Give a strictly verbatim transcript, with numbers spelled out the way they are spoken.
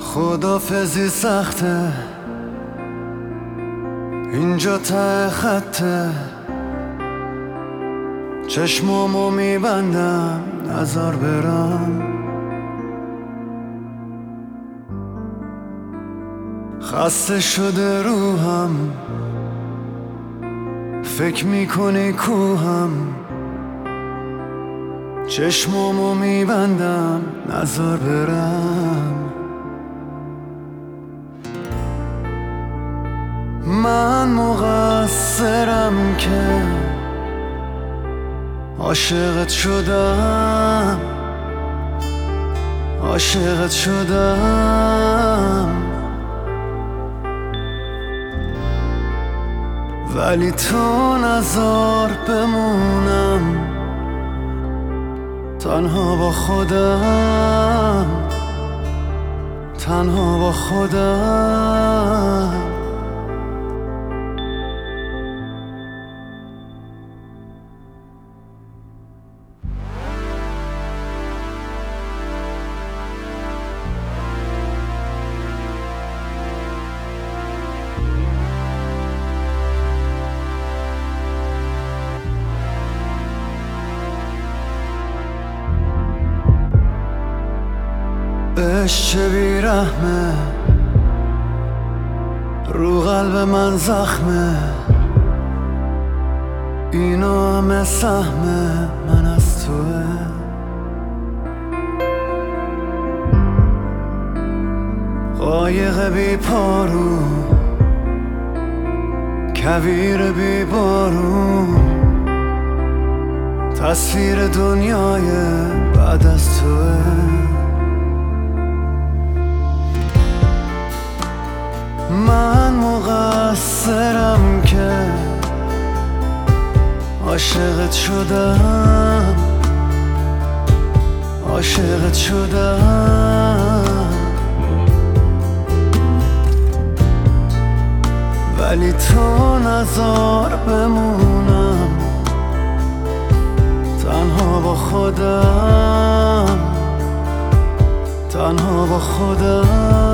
خدافزی سخته، اینجا ته خطه، چشمامو میبندم نزار برم. خسته شده روحم، فکر میکنی کوهم، چشمامو میبندم نزار برم. من مقصرم که عاشقت شدم، عاشقت شدم، ولی تو نذار بمونم تنها با خودم، تنها با خودم. عشق چه بیرحمه، رو قلب من زخمه، اینا همه سهمه من از توه. قایق بی پارو، کویر بی بارون، تصویر دنیای بعد از توه. من مقصرم که عاشقت شدم، عاشقت شدم، ولی تو نذار بمونم تنها با خودم، تنها با خودم.